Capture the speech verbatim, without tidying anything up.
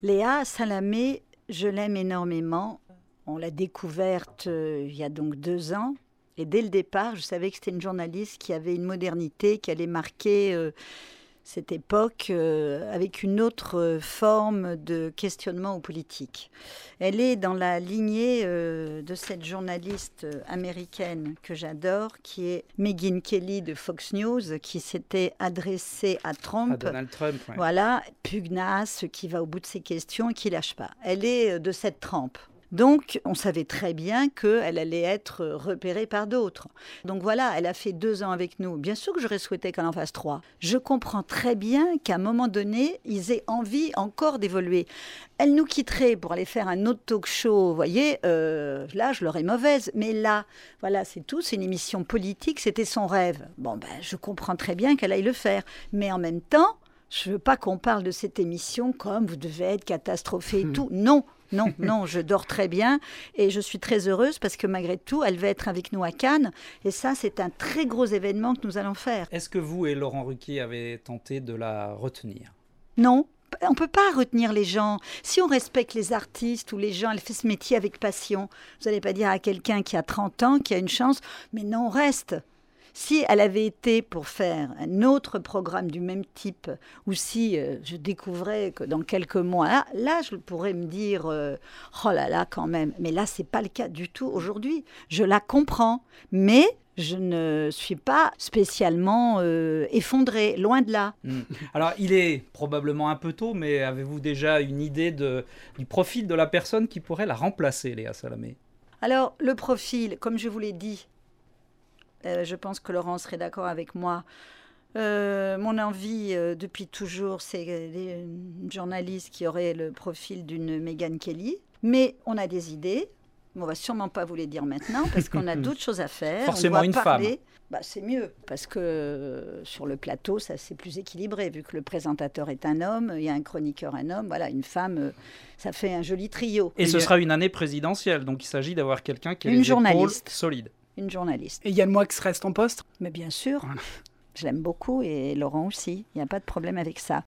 Léa Salamé, je l'aime énormément. On l'a découverte euh, il y a donc deux ans. Et dès le départ, je savais que c'était une journaliste qui avait une modernité, qui allait marquer euh, cette époque euh, avec une autre euh, forme de questionnement aux politiques. Elle est dans la lignée euh, de cette journaliste américaine que j'adore, qui est Megyn Kelly de Fox News, qui s'était adressée à Trump. À Donald Trump, ouais. Voilà, pugnace, qui va au bout de ses questions et qui lâche pas. Elle est de cette trempe. Donc, on savait très bien qu'elle allait être repérée par d'autres. Donc voilà, elle a fait deux ans avec nous. Bien sûr que j'aurais souhaité qu'elle en fasse trois. Je comprends très bien qu'à un moment donné, ils aient envie encore d'évoluer. Elle nous quitterait pour aller faire un autre talk show, vous voyez, euh, là, je l'aurais mauvaise. Mais là, voilà, c'est tout, c'est une émission politique, c'était son rêve. Bon, ben, je comprends très bien qu'elle aille le faire. Mais en même temps, je ne veux pas qu'on parle de cette émission comme vous devez être catastrophé et tout. Non. Non, non, je dors très bien et je suis très heureuse parce que malgré tout, elle va être avec nous à Cannes. Et ça, c'est un très gros événement que nous allons faire. Est-ce que vous et Laurent Ruquier avez tenté de la retenir ? Non, on ne peut pas retenir les gens. Si on respecte les artistes ou les gens, elle fait ce métier avec passion. Vous n'allez pas dire à quelqu'un qui a trente ans, qui a une chance, mais non, reste. Si elle avait été pour faire un autre programme du même type, ou si euh, je découvrais que dans quelques mois, là, là je pourrais me dire euh, « Oh là là, quand même !» Mais là, ce n'est pas le cas du tout aujourd'hui. Je la comprends, mais je ne suis pas spécialement euh, effondrée, loin de là. Mmh. Alors, il est probablement un peu tôt, mais avez-vous déjà une idée de, du profil de la personne qui pourrait la remplacer, Léa Salamé ? Alors, le profil, comme je vous l'ai dit, Euh, je pense que Laurent serait d'accord avec moi. Euh, mon envie, euh, depuis toujours, c'est une journaliste qui aurait le profil d'une Megyn Kelly. Mais on a des idées. On ne va sûrement pas vous les dire maintenant parce qu'on a d'autres choses à faire. Forcément on doit une parler. femme. Bah, c'est mieux parce que euh, sur le plateau, ça c'est plus équilibré vu que le présentateur est un homme, il y a un chroniqueur un homme. Voilà, une femme, euh, ça fait un joli trio. Et ce sera une année présidentielle, donc il s'agit d'avoir quelqu'un qui a une les journaliste. épaules solides. Une journaliste. Et Yann Moix reste en poste ? Mais bien sûr, je l'aime beaucoup et Laurent aussi, il n'y a pas de problème avec ça.